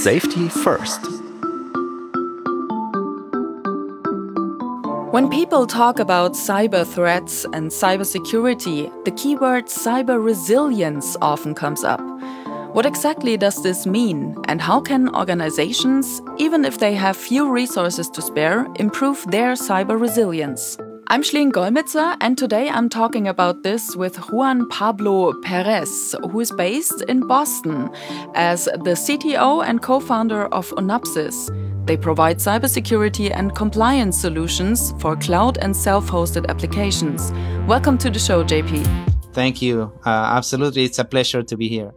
Safety first. When people talk about cyber threats and cybersecurity, the keyword cyber resilience often comes up. What exactly does this mean, and how can organizations, even if they have few resources to spare, improve their cyber resilience? I'm Schleen Golmitzer, and today I'm talking about this with Juan Pablo Perez, who is based in Boston as the CTO and co-founder of Onapsis. They provide cybersecurity and compliance solutions for cloud and self-hosted applications. Welcome to the show, JP. Thank you. Absolutely. It's a pleasure to be here.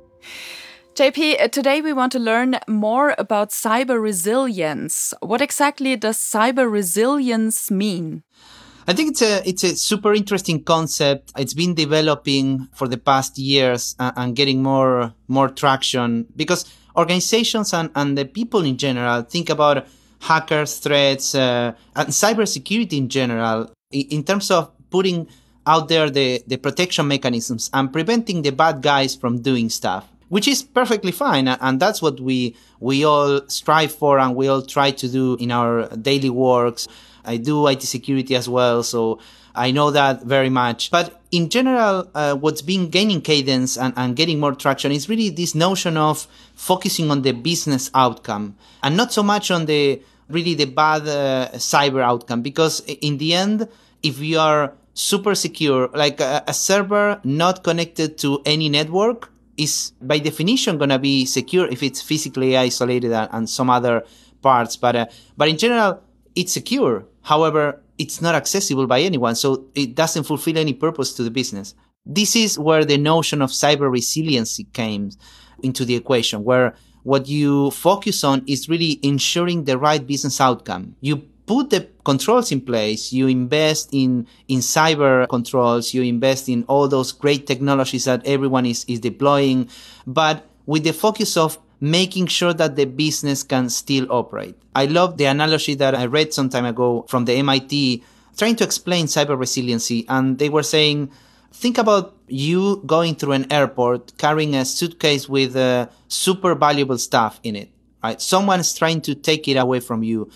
JP, today we want to learn more about cyber resilience. What exactly does cyber resilience mean? I think it's a super interesting concept. It's been developing for the past years and getting more traction because organizations and the people in general think about hackers, threats, and cybersecurity in general in terms of putting out there the protection mechanisms and preventing the bad guys from doing stuff, which is perfectly fine. And that's what we all strive for and we all try to do in our daily works. I do IT security as well, so I know that very much. But in general, what's been gaining cadence and getting more traction is really this notion of focusing on the business outcome and not so much on the bad cyber outcome. Because in the end, if you are super secure, like a server not connected to any network is by definition going to be secure if it's physically isolated and some other parts. But in general, it's secure. However, it's not accessible by anyone, so it doesn't fulfill any purpose to the business. This is where the notion of cyber resiliency came into the equation, where what you focus on is really ensuring the right business outcome. You put the controls in place, you invest in cyber controls, you invest in all those great technologies that everyone is deploying, but with the focus of making sure that the business can still operate. I love the analogy that I read some time ago from the MIT trying to explain cyber resiliency. And they were saying, think about you going through an airport carrying a suitcase with super valuable stuff in it, right? Someone's trying to take it away from you.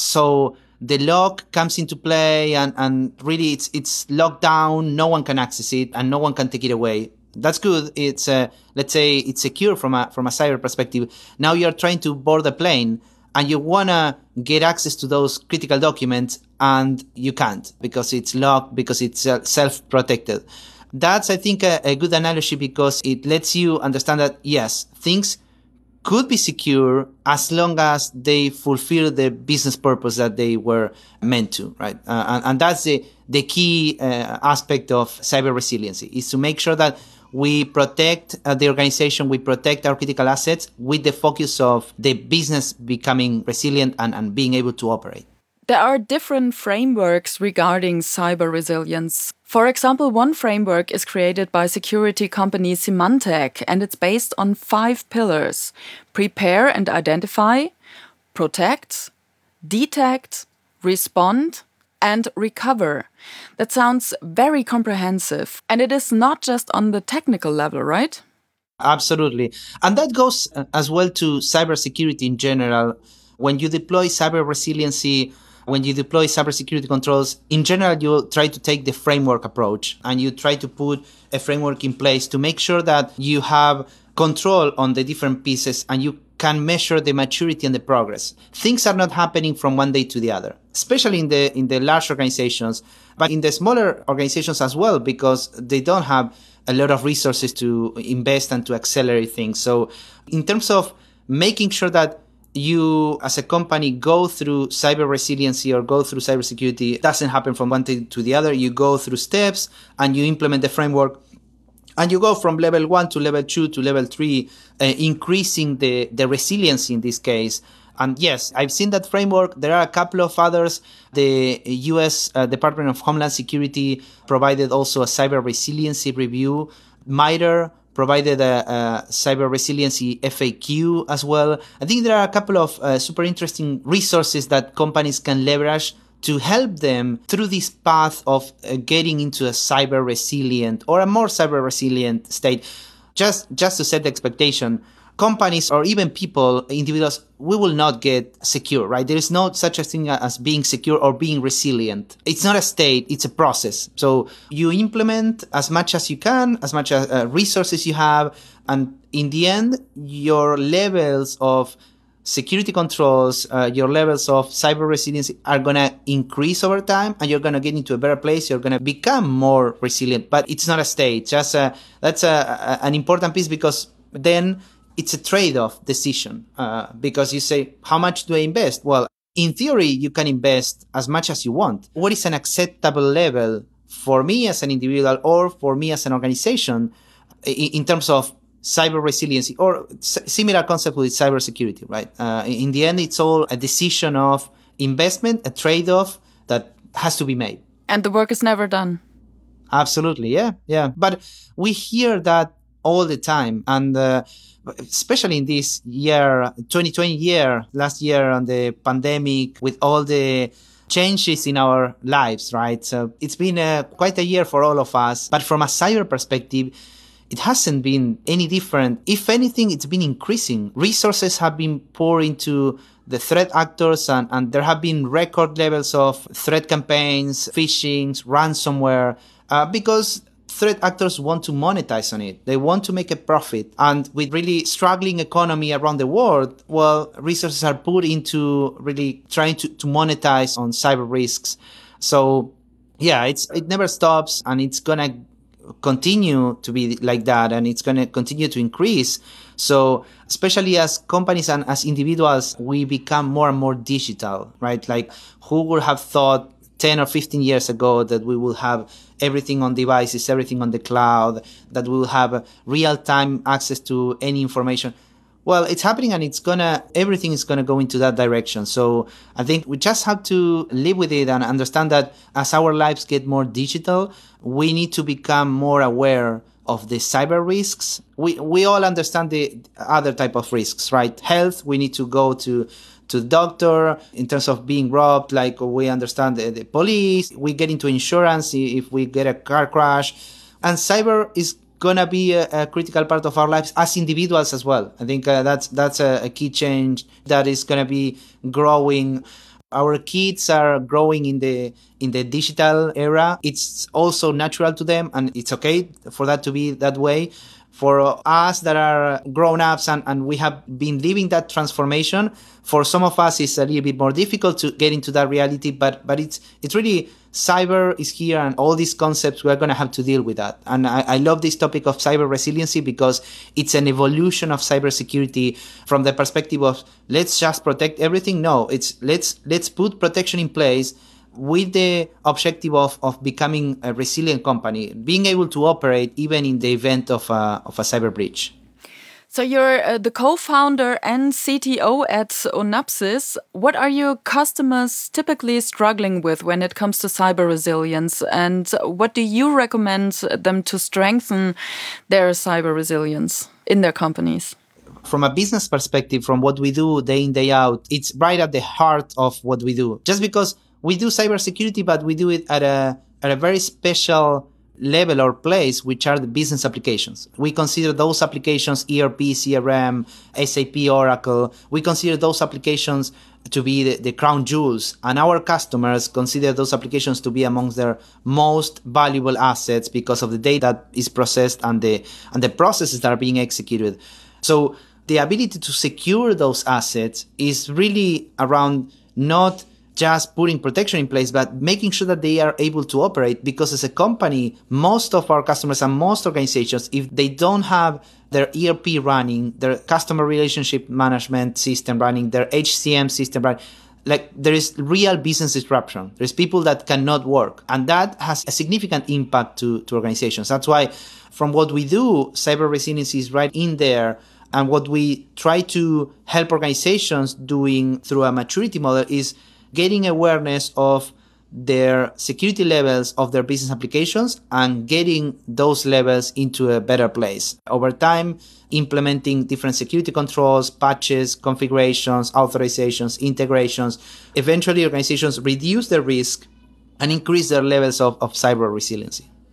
So the lock comes into play and really it's locked down. No one can access it and no one can take it away. That's good. It's let's say it's secure from a cyber perspective. Now you're trying to board a plane and you want to get access to those critical documents and you can't because it's locked, because it's self-protected. That's, I think, a good analogy because it lets you understand that, yes, things could be secure as long as they fulfill the business purpose that they were meant to, right? And that's the key aspect of cyber resiliency is to make sure that we protect the organization, we protect our critical assets with the focus of the business becoming resilient and being able to operate. There are different frameworks regarding cyber resilience. For example, one framework is created by security company Symantec, and it's based on 5 pillars: prepare and identify, protect, detect, respond, and recover. That sounds very comprehensive. And it is not just on the technical level, right? Absolutely. And that goes as well to cybersecurity in general. When you deploy cyber resiliency, when you deploy cybersecurity controls, in general, you try to take the framework approach and you try to put a framework in place to make sure that you have control on the different pieces and you can measure the maturity and the progress. Things are not happening from one day to the other, especially in the large organizations, but in the smaller organizations as well, because they don't have a lot of resources to invest and to accelerate things. So in terms of making sure that you as a company go through cyber resiliency or go through cybersecurity, it doesn't happen from one day to the other. You go through steps and you implement the framework. And you go from level 1 to level 2 to level 3, increasing the resiliency in this case. And yes, I've seen that framework. There are a couple of others. The U.S. Department of Homeland Security provided also a cyber resiliency review. MITRE provided a cyber resiliency FAQ as well. I think there are a couple of super interesting resources that companies can leverage to help them through this path of getting into a cyber resilient or a more cyber resilient state. Just to set the expectation, companies or even people, individuals, we will not get secure, right? There is no such a thing as being secure or being resilient. It's not a state, it's a process. So you implement as much as you can, as much as resources you have. And in the end, your levels of security controls, your levels of cyber resiliency are going to increase over time, and you're going to get into a better place. You're going to become more resilient, but it's not a state. Just that's an important piece, because then it's a trade-off decision, because you say, how much do I invest? Well, in theory, you can invest as much as you want. What is an acceptable level for me as an individual or for me as an organization in terms of cyber resiliency, or similar concept with cybersecurity, right? In the end, it's all a decision of investment, a trade-off that has to be made. And the work is never done. Absolutely, yeah. But we hear that all the time, and especially in this year, 2020 year, last year on the pandemic, with all the changes in our lives, right? So it's been quite a year for all of us. But from a cyber perspective, it hasn't been any different. If anything, it's been increasing. Resources have been poured into the threat actors, and there have been record levels of threat campaigns, phishing, ransomware, because threat actors want to monetize on it. They want to make a profit. And with really struggling economy around the world, well, resources are put into really trying to monetize on cyber risks. So yeah, it never stops, and it's going to continue to be like that, and it's going to continue to increase. So especially as companies and as individuals, we become more and more digital, right? Like, who would have thought 10 or 15 years ago that we will have everything on devices, everything on the cloud, that we will have real-time access to any information? Well, it's happening, and everything is gonna go into that direction. So I think we just have to live with it and understand that as our lives get more digital, we need to become more aware of the cyber risks. We all understand the other type of risks, right? Health, we need to go to the doctor. In terms of being robbed, like, we understand the police. We get into insurance if we get a car crash. And cyber is gonna be a critical part of our lives as individuals as well. I think that's a key change that is gonna be growing. Our kids are growing in the digital era. It's also natural to them, and it's okay for that to be that way. For us that are grown-ups and we have been living that transformation, for some of us it's a little bit more difficult to get into that reality, but it's really, cyber is here, and all these concepts, we're going to have to deal with that. And I love this topic of cyber resiliency, because it's an evolution of cybersecurity from the perspective of, let's just protect everything. No, it's let's put protection in place with the objective of becoming a resilient company, being able to operate even in the event of a cyber breach. So you're the co-founder and CTO at Onapsis. What are your customers typically struggling with when it comes to cyber resilience? And what do you recommend them to strengthen their cyber resilience in their companies? From a business perspective, from what we do day in, day out, it's right at the heart of what we do. Just because we do cybersecurity, but we do it at a very special level or place, which are the business applications. We consider those applications ERP, CRM, SAP, Oracle. We consider those applications to be the crown jewels, and our customers consider those applications to be amongst their most valuable assets because of the data that is processed and the processes that are being executed. So the ability to secure those assets is really around not just putting protection in place, but making sure that they are able to operate. Because as a company, most of our customers and most organizations, if they don't have their ERP running, their customer relationship management system running, their HCM system running, like, there is real business disruption. There's people that cannot work, and that has a significant impact to organizations. That's why from what we do, cyber resilience is right in there. And what we try to help organizations doing through a maturity model is getting awareness of their security levels of their business applications and getting those levels into a better place. Over time, implementing different security controls, patches, configurations, authorizations, integrations. Eventually, organizations reduce their risk and increase their levels of cyber resiliency.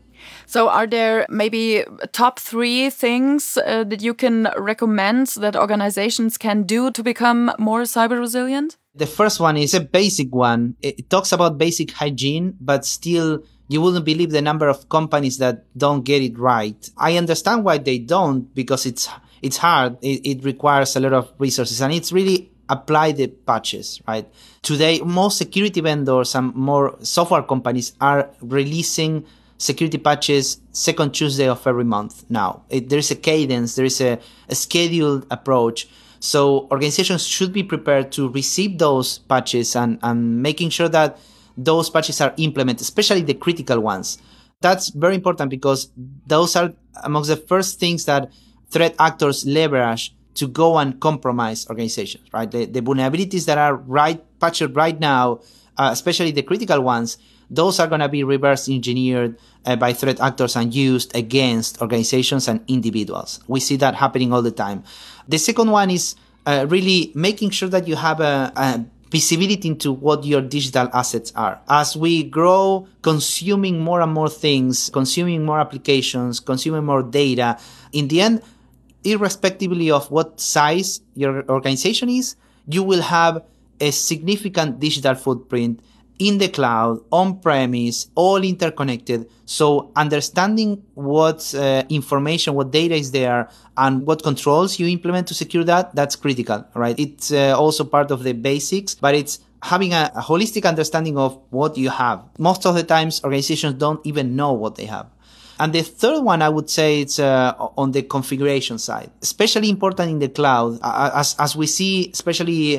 So are there maybe top 3 things that you can recommend that organizations can do to become more cyber resilient? The first one is a basic one. It talks about basic hygiene, but still you wouldn't believe the number of companies that don't get it right. I understand why they don't, because it's hard. It requires a lot of resources, and it's really apply the patches, right? Today, most security vendors and more software companies are releasing security patches second Tuesday of every month now. There is a cadence, there is a scheduled approach. So organizations should be prepared to receive those patches and making sure that those patches are implemented, especially the critical ones. That's very important because those are amongst the first things that threat actors leverage to go and compromise organizations, right? The vulnerabilities that are patched right now, especially the critical ones, those are going to be reverse engineered by threat actors and used against organizations and individuals. We see that happening all the time. The second one is really making sure that you have a visibility into what your digital assets are. As we grow, consuming more and more things, consuming more applications, consuming more data, in the end, irrespectively of what size your organization is, you will have a significant digital footprint in the cloud, on-premise, all interconnected. So understanding what information, what data is there, and what controls you implement to secure that, that's critical, right? It's also part of the basics, but it's having a holistic understanding of what you have. Most of the times, organizations don't even know what they have. And the third one, I would say it's on the configuration side, especially important in the cloud. As we see, especially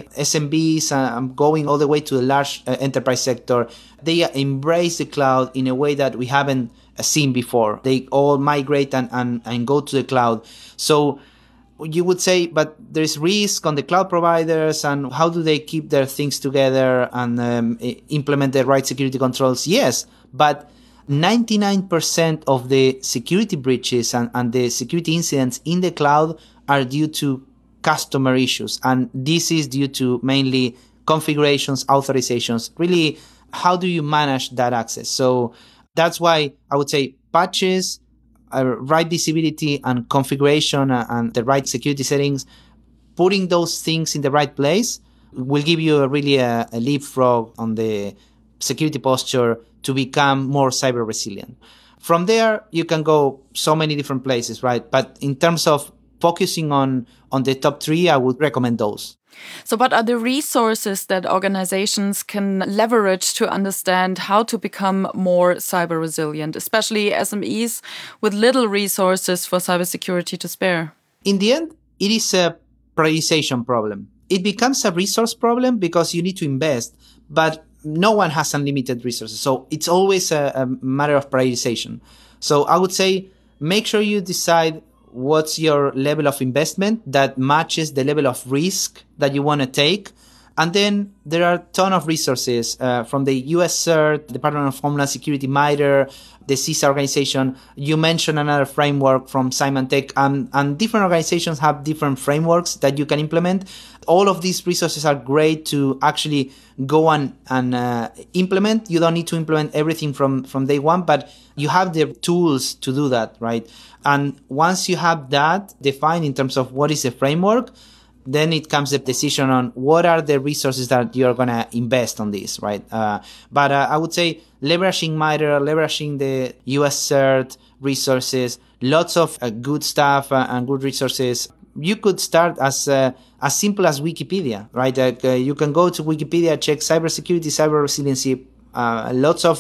SMBs going all the way to the large enterprise sector, they embrace the cloud in a way that we haven't seen before. They all migrate and go to the cloud. So you would say, but there's risk on the cloud providers, and how do they keep their things together and implement the right security controls? Yes, but 99% of the security breaches and the security incidents in the cloud are due to customer issues. And this is due to mainly configurations, authorizations. Really, how do you manage that access? So that's why I would say patches, right visibility and configuration and the right security settings, putting those things in the right place will give you a leapfrog on the security posture to become more cyber resilient. From there, you can go so many different places, right? But in terms of focusing on the top 3, I would recommend those. So what are the resources that organizations can leverage to understand how to become more cyber resilient, especially SMEs with little resources for cybersecurity to spare? In the end, it is a prioritization problem. It becomes a resource problem because you need to invest, but no one has unlimited resources. So it's always a matter of prioritization. So I would say, make sure you decide what's your level of investment that matches the level of risk that you want to take. And then there are a ton of resources from the US CERT, Department of Homeland Security, MITRE, the CISA organization. You mentioned another framework from Symantec, and different organizations have different frameworks that you can implement. All of these resources are great to actually go and implement. You don't need to implement everything from day one, but you have the tools to do that, right? And once you have that defined in terms of what is the framework, then it comes the decision on what are the resources that you're going to invest on this, right? But I would say leveraging MITRE, leveraging the US CERT resources, lots of good stuff and good resources. You could start as simple as Wikipedia, right? You can go to Wikipedia, check cybersecurity, cyber resiliency, lots of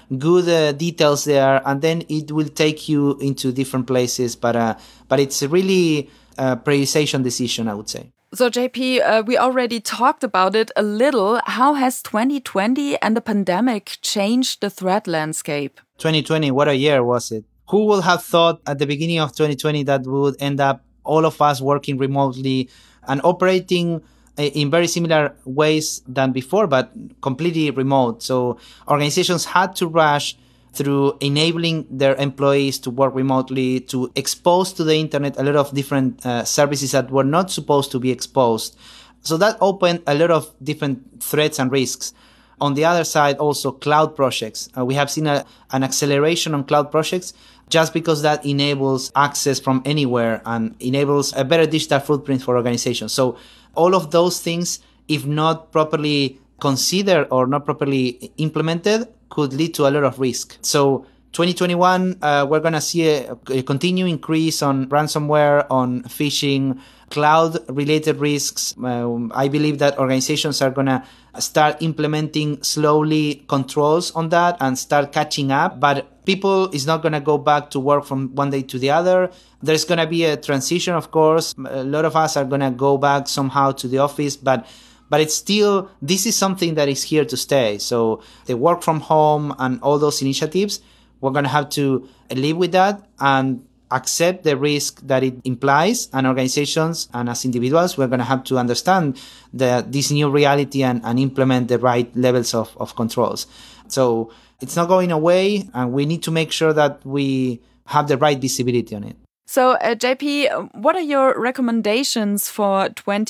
good details there, and then it will take you into different places. But it's really prioritization decision, I would say. So JP, we already talked about it a little. How has 2020 and the pandemic changed the threat landscape? 2020, what a year was it? Who would have thought at the beginning of 2020 that we would end up all of us working remotely and operating in very similar ways than before, but completely remote. So organizations had to rush through enabling their employees to work remotely, to expose to the internet a lot of different services that were not supposed to be exposed. So that opened a lot of different threats and risks. On the other side, also cloud projects. We have seen an acceleration on cloud projects just because that enables access from anywhere and enables a better digital footprint for organizations. So all of those things, if not properly considered or not properly implemented, could lead to a lot of risk. So 2021, we're going to see a continued increase on ransomware, on phishing, cloud-related risks. I believe that organizations are going to start implementing slowly controls on that and start catching up. But people is not going to go back to work from one day to the other. There's going to be a transition, of course. A lot of us are going to go back somehow to the office, but it's still, this is something that is here to stay. So the work from home and all those initiatives, we're going to have to live with that and accept the risk that it implies. And organizations and as individuals, we're going to have to understand this new reality and implement the right levels of controls. So it's not going away, and we need to make sure that we have the right visibility on it. So, JP, what are your recommendations for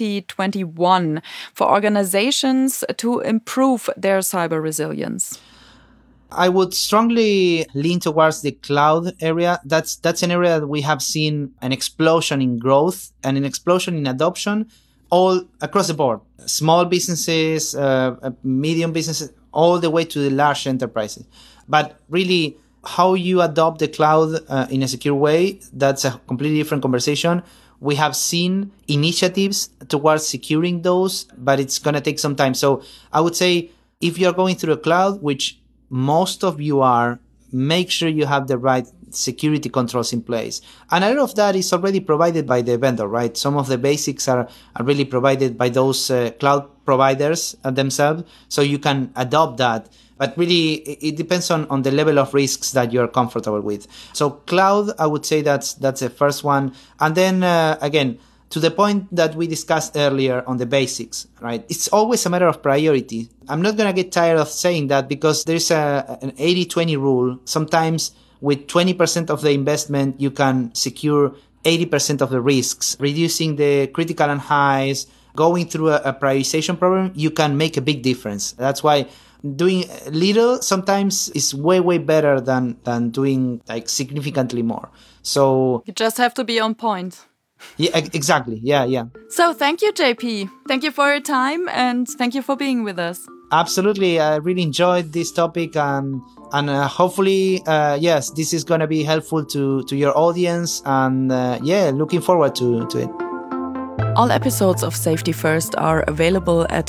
2021 for organizations to improve their cyber resilience? I would strongly lean towards the cloud area. That's an area that we have seen an explosion in growth and an explosion in adoption all across the board. Small businesses, medium businesses, all the way to the large enterprises. But really, how you adopt the cloud in a secure way, that's a completely different conversation. We have seen initiatives towards securing those, but it's going to take some time. So I would say if you're going through a cloud, which most of you are, make sure you have the right security controls in place. And a lot of that is already provided by the vendor, right? Some of the basics are really provided by those cloud providers themselves. So you can adopt that. But really, it depends on the level of risks that you're comfortable with. So cloud, I would say that's the first one. And then again, to the point that we discussed earlier on the basics, right? It's always a matter of priority. I'm not going to get tired of saying that because there's an 80-20 rule. Sometimes with 20% of the investment, you can secure 80% of the risks. Reducing the critical and highs, going through a prioritization problem, you can make a big difference. That's why doing little sometimes is way better than doing like significantly more. So you just have to be on point. Yeah, exactly. Yeah. So thank you, JP. Thank you for your time and thank you for being with us. Absolutely. I really enjoyed this topic and hopefully, yes, this is going to be helpful to your audience and looking forward to it. All episodes of Safety First are available at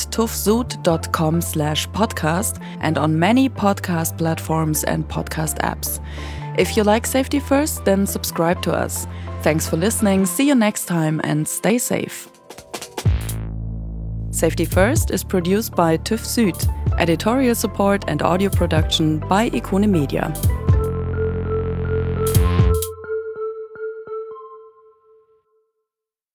tuffsud.com/podcast and on many podcast platforms and podcast apps. If you like Safety First, then subscribe to us. Thanks for listening, see you next time and stay safe. Safety First is produced by TÜV Süd, editorial support and audio production by Ikone Media.